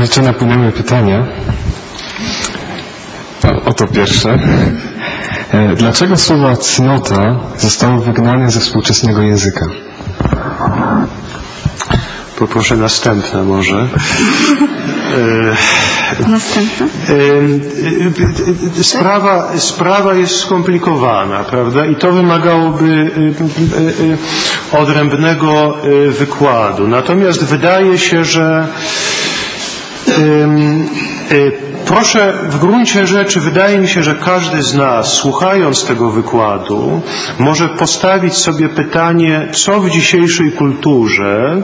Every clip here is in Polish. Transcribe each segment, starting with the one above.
Jeszcze napłynęły pytania. Oto pierwsze. Dlaczego słowo cnota zostało wygnane ze współczesnego języka? Poproszę następne może. Następne? Sprawa jest skomplikowana, prawda? I to wymagałoby odrębnego wykładu. Natomiast wydaje się, że proszę, w gruncie rzeczy wydaje mi się, że każdy z nas, słuchając tego wykładu, może postawić sobie pytanie, co w dzisiejszej kulturze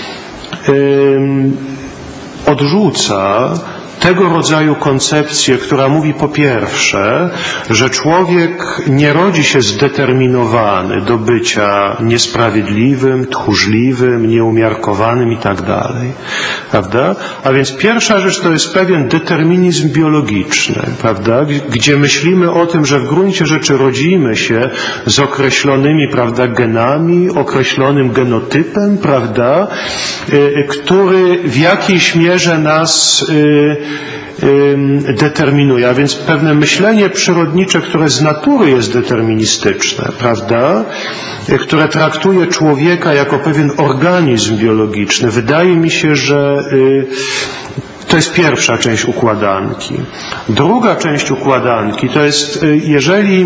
odrzuca tego rodzaju koncepcję, która mówi po pierwsze, że człowiek nie rodzi się zdeterminowany do bycia niesprawiedliwym, tchórzliwym, nieumiarkowanym i tak dalej. Prawda? A więc pierwsza rzecz to jest pewien determinizm biologiczny, prawda? Gdzie myślimy o tym, że w gruncie rzeczy rodzimy się z określonymi, prawda, genami, określonym genotypem, prawda, który w jakiejś mierze nas determinuje, a więc pewne myślenie przyrodnicze, które z natury jest deterministyczne, prawda, które traktuje człowieka jako pewien organizm biologiczny. Wydaje mi się, że to jest pierwsza część układanki. Druga część układanki to jest, jeżeli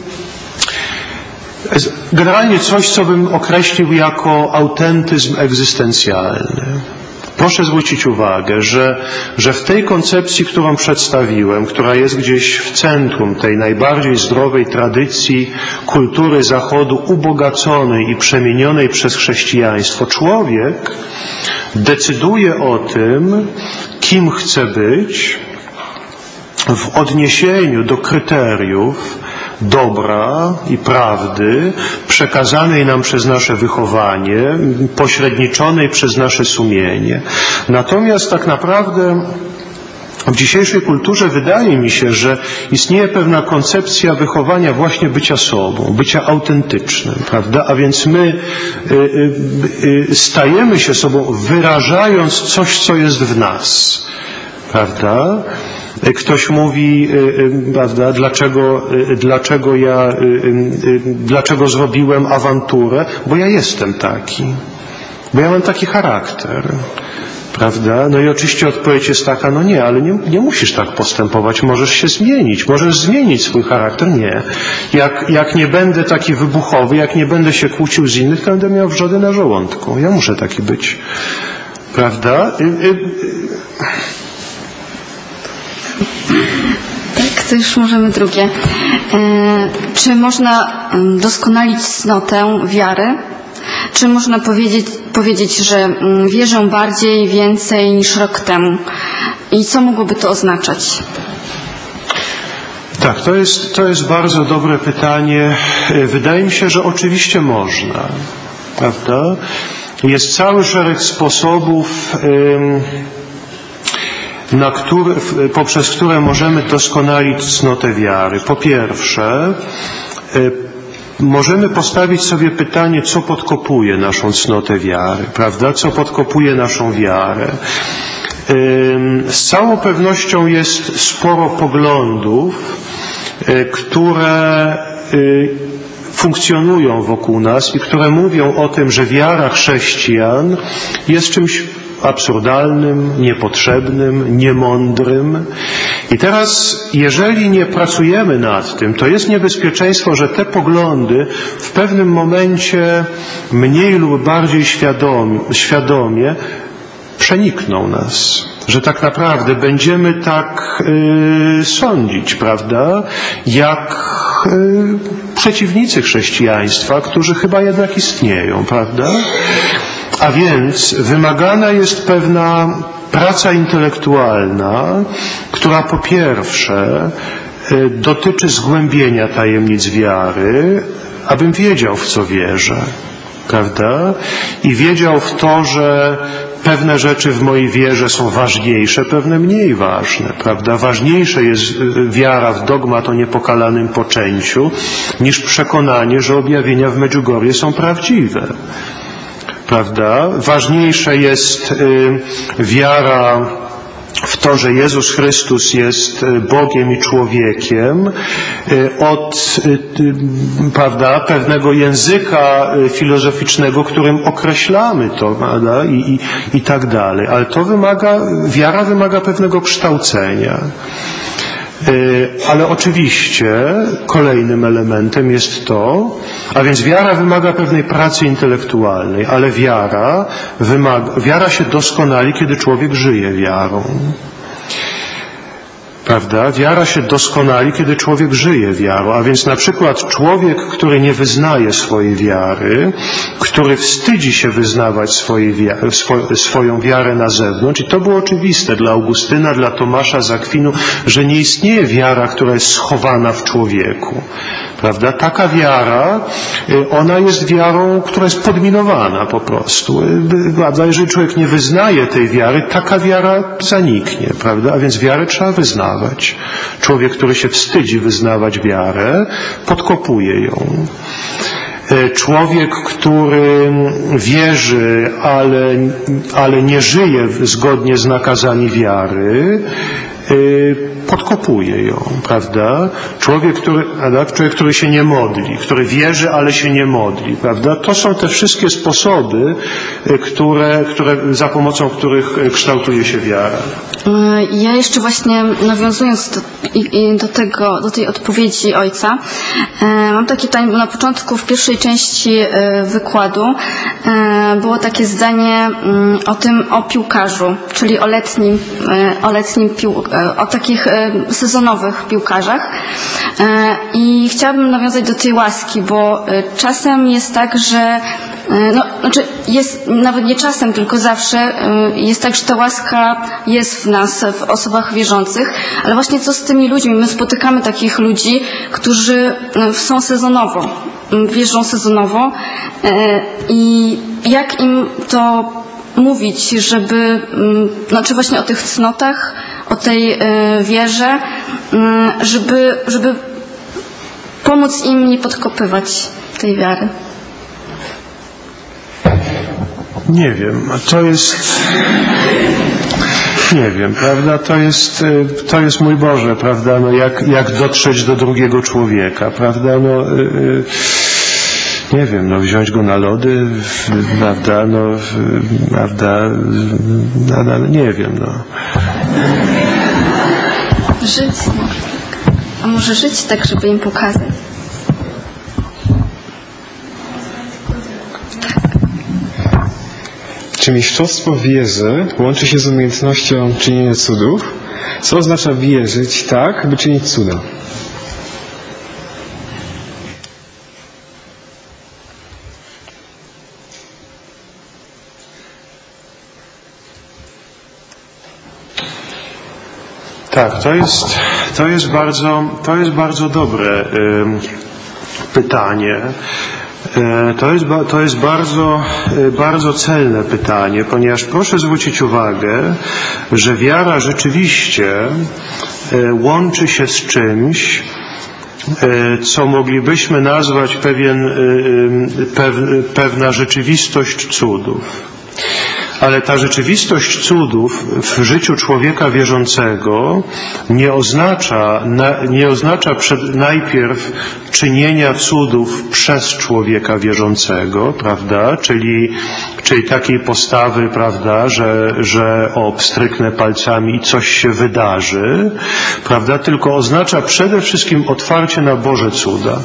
generalnie coś, co bym określił jako autentyzm egzystencjalny. Proszę zwrócić uwagę, że w tej koncepcji, którą przedstawiłem, która jest gdzieś w centrum tej najbardziej zdrowej tradycji kultury Zachodu, ubogaconej i przemienionej przez chrześcijaństwo, człowiek decyduje o tym, kim chce być w odniesieniu do kryteriów dobra i prawdy przekazanej nam przez nasze wychowanie, pośredniczonej przez nasze sumienie. Natomiast tak naprawdę w dzisiejszej kulturze wydaje mi się, że istnieje pewna koncepcja wychowania właśnie bycia sobą, bycia autentycznym, prawda? A więc my stajemy się sobą, wyrażając coś, co jest w nas, prawda? Ktoś mówi, prawda, dlaczego zrobiłem awanturę? Bo ja jestem taki. Bo ja mam taki charakter. Prawda? No i oczywiście odpowiedź jest taka, no nie, ale nie musisz tak postępować, możesz się zmienić, możesz zmienić swój charakter. Nie. Jak nie będę taki wybuchowy, jak nie będę się kłócił z innych, to będę miał wrzody na żołądku. Ja muszę taki być. Prawda? Tak, to już możemy drugie. Czy można doskonalić cnotę wiary? Czy można powiedzieć, że wierzę bardziej, więcej niż rok temu? I co mogłoby to oznaczać? Tak, to jest bardzo dobre pytanie. Wydaje mi się, że oczywiście można. Prawda? Jest cały szereg sposobów, poprzez które możemy doskonalić cnotę wiary. Po pierwsze, możemy postawić sobie pytanie, co podkopuje naszą cnotę wiary, prawda? Co podkopuje naszą wiarę? Z całą pewnością jest sporo poglądów, które funkcjonują wokół nas i które mówią o tym, że wiara chrześcijan jest czymś absurdalnym, niepotrzebnym, niemądrym. I teraz, jeżeli nie pracujemy nad tym, to jest niebezpieczeństwo, że te poglądy w pewnym momencie mniej lub bardziej świadomie przenikną nas. Że tak naprawdę będziemy tak sądzić, prawda, jak przeciwnicy chrześcijaństwa, którzy chyba jednak istnieją, prawda? A więc wymagana jest pewna praca intelektualna, która po pierwsze dotyczy zgłębienia tajemnic wiary, abym wiedział, w co wierzę, prawda? I wiedział w to, że pewne rzeczy w mojej wierze są ważniejsze, pewne mniej ważne, prawda? Ważniejsze jest wiara w dogmat o niepokalanym poczęciu niż przekonanie, że objawienia w Medjugorje są prawdziwe. Prawda? Ważniejsze jest wiara w to, że Jezus Chrystus jest Bogiem i człowiekiem, od prawda, pewnego języka filozoficznego, którym określamy to, prawda, i tak dalej. Ale to wiara wymaga pewnego kształcenia. Ale oczywiście kolejnym elementem jest to, a więc wiara wymaga pewnej pracy intelektualnej, ale wiara się doskonali, kiedy człowiek żyje wiarą. Prawda? Wiara się doskonali, kiedy człowiek żyje wiarą, a więc na przykład człowiek, który nie wyznaje swojej wiary, który wstydzi się wyznawać swoją wiarę na zewnątrz, i to było oczywiste dla Augustyna, dla Tomasza z Akwinu, że nie istnieje wiara, która jest schowana w człowieku. Prawda? Taka wiara, ona jest wiarą, która jest podminowana po prostu. Prawda? Jeżeli człowiek nie wyznaje tej wiary, taka wiara zaniknie. Prawda? A więc wiarę trzeba wyznawać. Człowiek, który się wstydzi wyznawać wiarę, podkopuje ją. Człowiek, który wierzy, ale nie żyje zgodnie z nakazami wiary, podkopuje ją, prawda? Człowiek, który się nie modli, który wierzy, ale się nie modli, prawda? To są te wszystkie sposoby, za pomocą których kształtuje się wiara. Ja jeszcze właśnie nawiązując do tej odpowiedzi ojca, mam takie pytanie, bo na początku w pierwszej części wykładu było takie zdanie o piłkarzu, czyli o takich sezonowych piłkarzach. I chciałabym nawiązać do tej łaski, bo czasem jest tak, że jest nawet nie czasem, tylko zawsze jest tak, że ta łaska jest w nas, w osobach wierzących, ale właśnie co z tymi ludźmi? My spotykamy takich ludzi, którzy są sezonowo, wierzą sezonowo i jak im to mówić, żeby, znaczy właśnie o tych cnotach, o tej wierze, żeby pomóc im nie podkopywać tej wiary. Nie wiem, nie wiem, prawda, to jest mój Boże, prawda, no jak dotrzeć do drugiego człowieka, prawda, no nie wiem, no wziąć go na lody, prawda, no nie wiem, no. Żyć, a może żyć tak, żeby im pokazać. Czy mistrzostwo wierzy łączy się z umiejętnością czynienia cudów? Co oznacza wierzyć tak, by czynić cuda? Tak, to jest bardzo dobre pytanie. To jest bardzo celne pytanie, ponieważ proszę zwrócić uwagę, że wiara rzeczywiście łączy się z czymś, co moglibyśmy nazwać pewna rzeczywistość cudów. Ale ta rzeczywistość cudów w życiu człowieka wierzącego nie oznacza najpierw czynienia cudów przez człowieka wierzącego, prawda? Czyli takiej postawy, prawda, że pstryknę palcami i coś się wydarzy, prawda? Tylko oznacza przede wszystkim otwarcie na Boże cuda.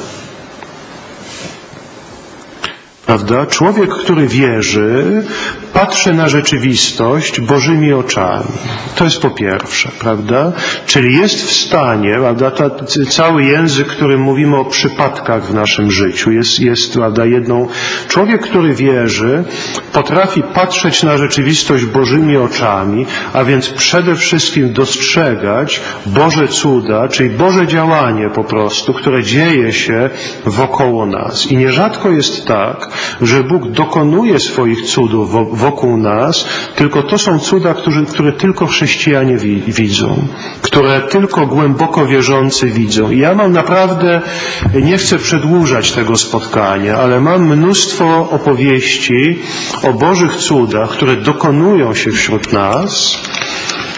Prawda? Człowiek, który wierzy, patrzy na rzeczywistość Bożymi oczami. To jest po pierwsze, prawda? Czyli jest w stanie, prawda, cały język, którym mówimy o przypadkach w naszym życiu, jest prawda, człowiek, który wierzy, potrafi patrzeć na rzeczywistość Bożymi oczami, a więc przede wszystkim dostrzegać Boże cuda, czyli Boże działanie po prostu, które dzieje się wokoło nas. I nierzadko jest tak, że Bóg dokonuje swoich cudów wokół nas, tylko to są cuda, które tylko chrześcijanie widzą, które tylko głęboko wierzący widzą. I ja mam naprawdę, nie chcę przedłużać tego spotkania, ale mam mnóstwo opowieści o Bożych cudach, które dokonują się wśród nas,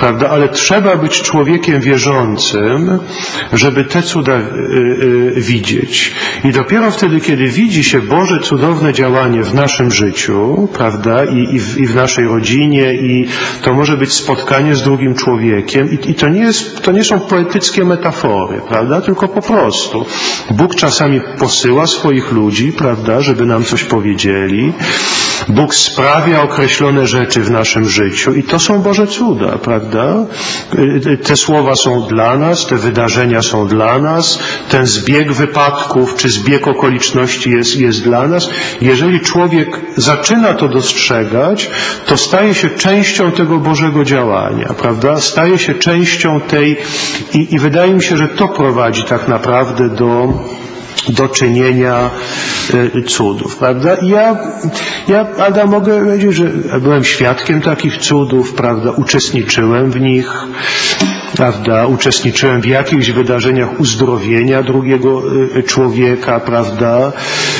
prawda? Ale trzeba być człowiekiem wierzącym, żeby te cuda widzieć. I dopiero wtedy, kiedy widzi się Boże cudowne działanie w naszym życiu, prawda? I w naszej rodzinie, i to może być spotkanie z drugim człowiekiem, i to nie są poetyckie metafory, prawda? Tylko po prostu Bóg czasami posyła swoich ludzi, prawda? Żeby nam coś powiedzieli. Bóg sprawia określone rzeczy w naszym życiu i to są Boże cuda, prawda? Te słowa są dla nas, te wydarzenia są dla nas, ten zbieg wypadków czy zbieg okoliczności jest dla nas. Jeżeli człowiek zaczyna to dostrzegać, to staje się częścią tego Bożego działania, prawda? Staje się częścią tej i wydaje mi się, że to prowadzi tak naprawdę do czynienia cudów, prawda? Ja Adam, mogę powiedzieć, że byłem świadkiem takich cudów, prawda? Uczestniczyłem w nich, prawda? Uczestniczyłem w jakichś wydarzeniach uzdrowienia drugiego człowieka, prawda?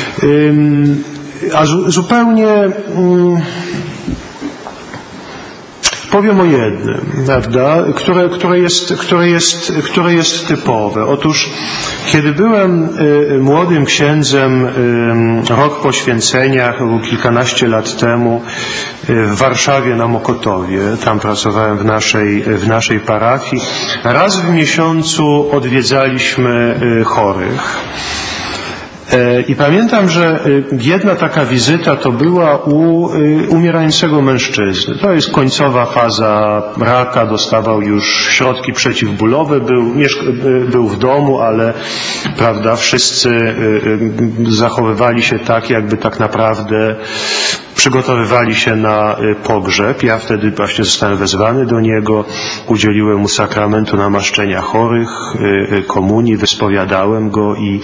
A zupełnie powiem o jednym, prawda, które jest typowe. Otóż, kiedy byłem młodym księdzem, rok po święceniach, kilkanaście lat temu, w Warszawie na Mokotowie, tam pracowałem w naszej parafii, raz w miesiącu odwiedzaliśmy chorych. I pamiętam, że jedna taka wizyta to była u umierającego mężczyzny. To jest końcowa faza raka, dostawał już środki przeciwbólowe, był w domu, ale prawda, wszyscy zachowywali się tak, jakby tak naprawdę przygotowywali się na pogrzeb. Ja wtedy właśnie zostałem wezwany do niego, udzieliłem mu sakramentu namaszczenia chorych, komunii, wyspowiadałem go i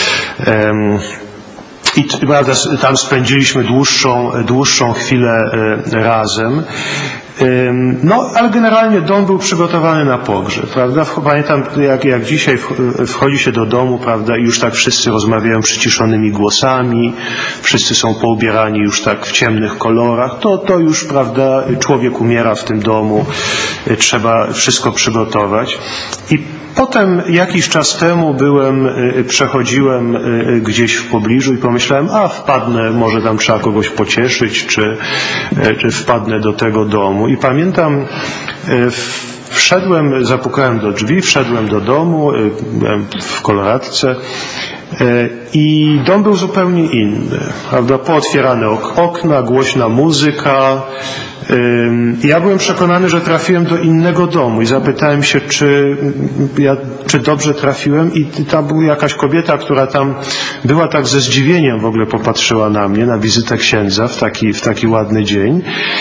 prawda, tam spędziliśmy dłuższą chwilę razem. No, ale generalnie dom był przygotowany na pogrzeb, prawda? Pamiętam, jak dzisiaj wchodzi się do domu, prawda, i już tak wszyscy rozmawiają przyciszonymi głosami, wszyscy są poubierani już tak w ciemnych kolorach, to już, prawda, człowiek umiera w tym domu, trzeba wszystko przygotować. I potem jakiś czas temu przechodziłem gdzieś w pobliżu i pomyślałem, wpadnę, może tam trzeba kogoś pocieszyć, czy wpadnę do tego domu. I pamiętam, zapukałem do drzwi, wszedłem do domu, byłem w koloratce i dom był zupełnie inny, prawda? Pootwierane okna, głośna muzyka. Ja byłem przekonany, że trafiłem do innego domu i zapytałem się, czy dobrze trafiłem, i tam była jakaś kobieta, która tam była, tak ze zdziwieniem w ogóle popatrzyła na mnie, na wizytę księdza w taki ładny dzień.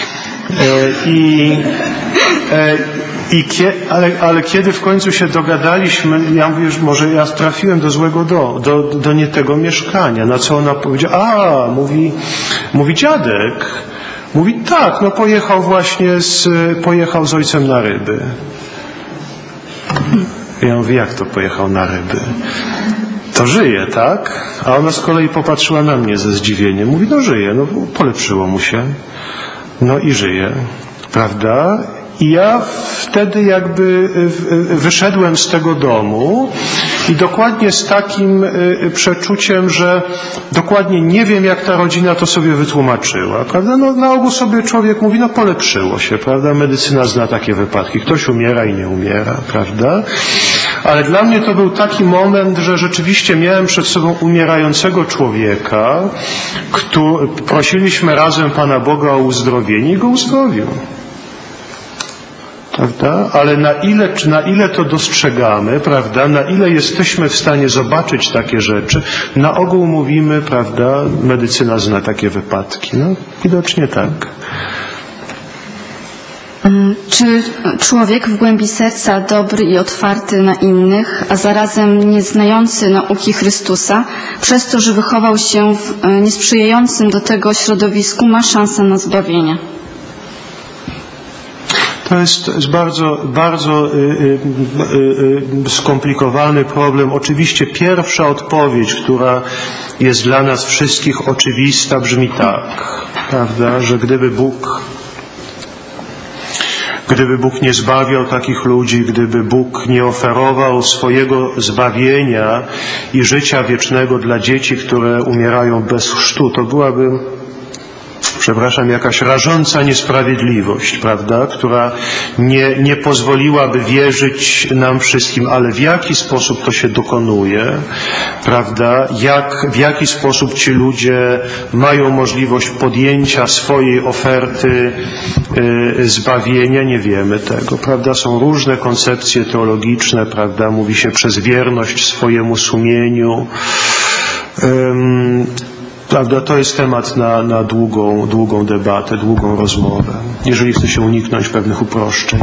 Ale kiedy w końcu się dogadaliśmy, ja mówię, że może ja trafiłem do złego do nie tego mieszkania. Na co ona powiedziała, mówi dziadek. Mówi, tak, no pojechał z ojcem na ryby. Ja mówię, jak to pojechał na ryby? To żyje, tak? A ona z kolei popatrzyła na mnie ze zdziwieniem. Mówi, no żyje, no polepszyło mu się. No i żyje, prawda? I ja wtedy jakby wyszedłem z tego domu i dokładnie z takim przeczuciem, że dokładnie nie wiem, jak ta rodzina to sobie wytłumaczyła, prawda? No, na ogół sobie człowiek mówi, no polepszyło się, prawda? Medycyna zna takie wypadki. Ktoś umiera i nie umiera, prawda? Ale dla mnie to był taki moment, że rzeczywiście miałem przed sobą umierającego człowieka, prosiliśmy razem Pana Boga o uzdrowienie i go uzdrowił. Prawda? Ale na ile to dostrzegamy, prawda? Na ile jesteśmy w stanie zobaczyć takie rzeczy, na ogół mówimy, prawda? Medycyna zna takie wypadki. No, widocznie tak. Czy człowiek w głębi serca dobry i otwarty na innych, a zarazem nieznający nauki Chrystusa, przez to, że wychował się w niesprzyjającym do tego środowisku, ma szansę na zbawienie? To jest bardzo, bardzo skomplikowany problem. Oczywiście pierwsza odpowiedź, która jest dla nas wszystkich oczywista, brzmi tak, prawda, że gdyby Bóg Gdyby Bóg nie zbawiał takich ludzi, gdyby Bóg nie oferował swojego zbawienia i życia wiecznego dla dzieci, które umierają bez chrztu, to byłaby, jakaś rażąca niesprawiedliwość, prawda, która nie pozwoliłaby wierzyć nam wszystkim, ale w jaki sposób to się dokonuje, prawda, w jaki sposób ci ludzie mają możliwość podjęcia swojej oferty zbawienia, nie wiemy tego, prawda, są różne koncepcje teologiczne, prawda, mówi się przez wierność swojemu sumieniu, prawda, to jest temat na długą debatę, długą rozmowę, jeżeli chce się uniknąć pewnych uproszczeń.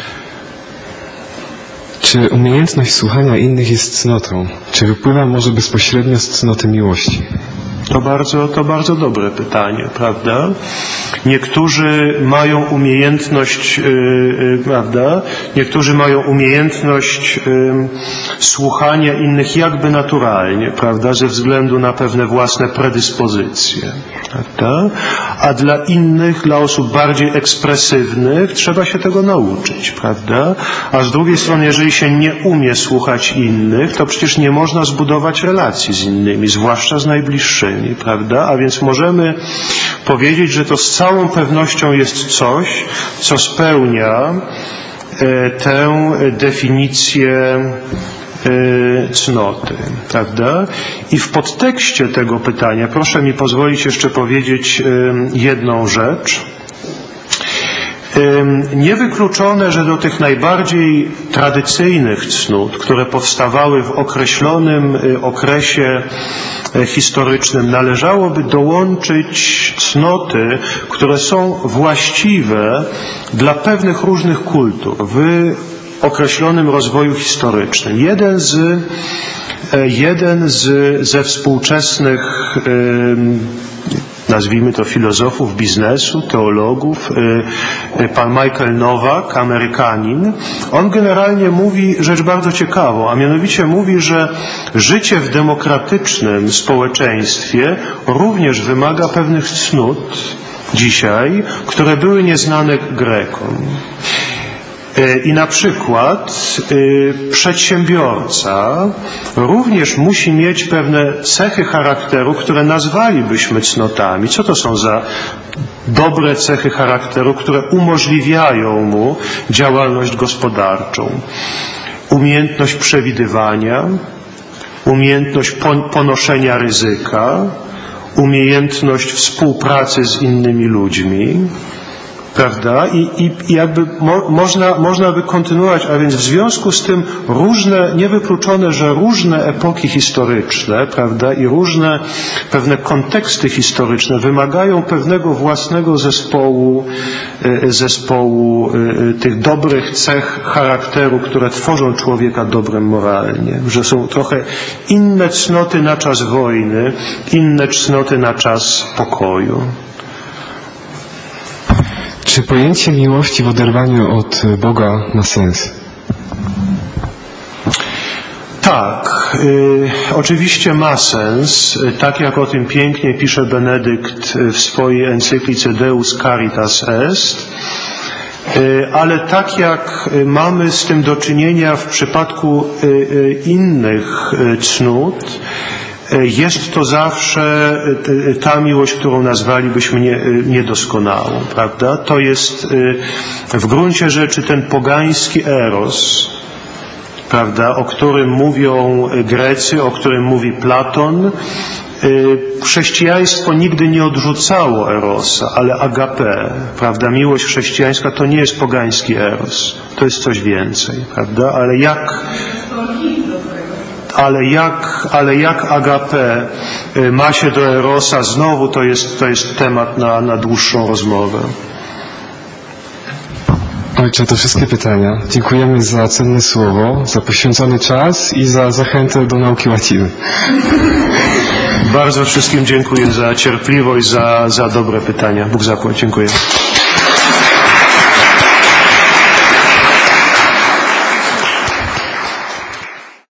Czy umiejętność słuchania innych jest cnotą? Czy wypływa może bezpośrednio z cnoty miłości? To bardzo dobre pytanie, prawda? Niektórzy mają umiejętność, prawda? Niektórzy mają umiejętność słuchania innych jakby naturalnie, prawda? Ze względu na pewne własne predyspozycje, prawda? A dla innych, dla osób bardziej ekspresywnych trzeba się tego nauczyć, prawda? A z drugiej strony, jeżeli się nie umie słuchać innych, to przecież nie można zbudować relacji z innymi, zwłaszcza z najbliższymi, prawda? A więc możemy powiedzieć, że to z całą pewnością jest coś, co spełnia tę definicję cnoty, prawda? I w podtekście tego pytania proszę mi pozwolić jeszcze powiedzieć jedną rzecz. Niewykluczone, że do tych najbardziej tradycyjnych cnót, które powstawały w określonym okresie historycznym, należałoby dołączyć cnoty, które są właściwe dla pewnych różnych kultur w określonym rozwoju historycznym. Jeden ze współczesnych nazwijmy to filozofów biznesu, teologów, pan Michael Nowak, Amerykanin, on generalnie mówi rzecz bardzo ciekawą, a mianowicie mówi, że życie w demokratycznym społeczeństwie również wymaga pewnych cnót dzisiaj, które były nieznane Grekom. I na przykład przedsiębiorca również musi mieć pewne cechy charakteru, które nazwalibyśmy cnotami. Co to są za dobre cechy charakteru, które umożliwiają mu działalność gospodarczą? Umiejętność przewidywania, umiejętność ponoszenia ryzyka, umiejętność współpracy z innymi ludźmi, prawda? I jakby można by kontynuować, a więc w związku z tym niewykluczone, że różne epoki historyczne, prawda, i różne pewne konteksty historyczne wymagają pewnego własnego zespołu tych dobrych cech charakteru, które tworzą człowieka dobrem moralnie, że są trochę inne cnoty na czas wojny, inne cnoty na czas pokoju. Czy pojęcie miłości w oderwaniu od Boga ma sens? Tak, oczywiście ma sens, tak jak o tym pięknie pisze Benedykt w swojej encyklice Deus Caritas Est, ale tak jak mamy z tym do czynienia w przypadku innych cnót, jest to zawsze ta miłość, którą nazwalibyśmy niedoskonałą, prawda? To jest w gruncie rzeczy ten pogański eros, prawda, o którym mówią Grecy, o którym mówi Platon. Chrześcijaństwo nigdy nie odrzucało erosa, ale agape, prawda? Miłość chrześcijańska to nie jest pogański eros, to jest coś więcej, prawda? Ale jak agape ma się do erosa, znowu to jest temat na dłuższą rozmowę. Ojcze, to wszystkie pytania. Dziękujemy za cenne słowo, za poświęcony czas i za zachętę do nauki łaciny. Bardzo wszystkim dziękuję za cierpliwość, za dobre pytania. Bóg zapłać. Dziękuję.